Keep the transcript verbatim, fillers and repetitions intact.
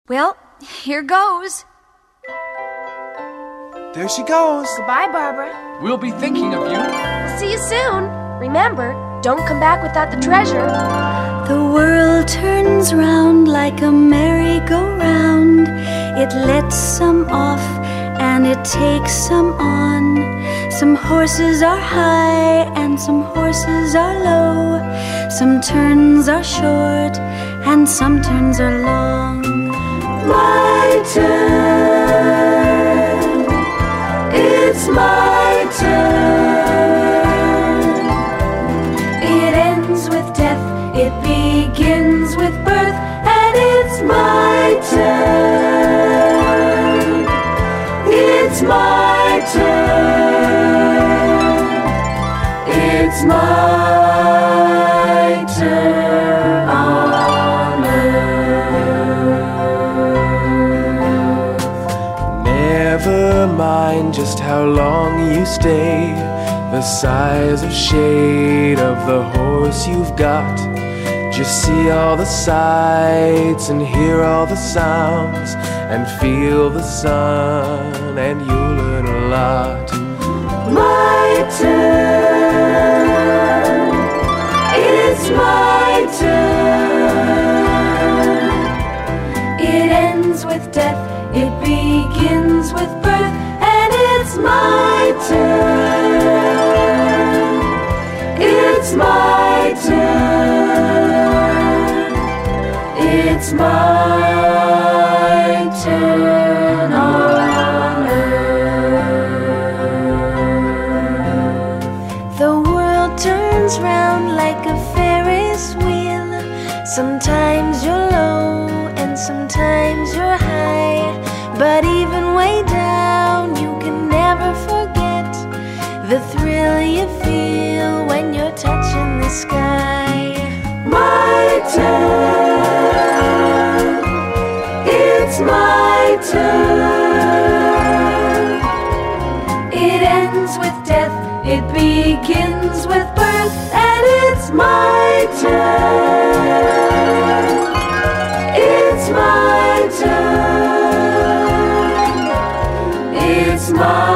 Well, here goes. There she goes. Goodbye, Barbara. We'll be thinking of you. We'll see you soon. Remember, don't come back without the treasure. The world turns round like a merry-go-round. It lets some off and it takes some on. Some horses are high and some horses are low. Some turns are short and some turns are long. My turn, it's my turn. It ends with death, it begins with birth, and it's my turn. It's my turn. It's my turn on earth. Never mind just how long you stay, the size or shade of the horse you've got. Just see all the sights and hear all the sounds and feel the sun, and you'll learn a lot. My turn, it's my turn. It ends with death, it begins with birth, and it's my turn. It's my turn. It's my turn on earth. The world turns round like a Ferris wheel. Sometimes you're low and sometimes you're high, but even way down you can never forget the thrill you feel when you're touching the sky. My turn, it's my turn. It ends with death, it begins with birth, and it's my turn. It's my turn. It's my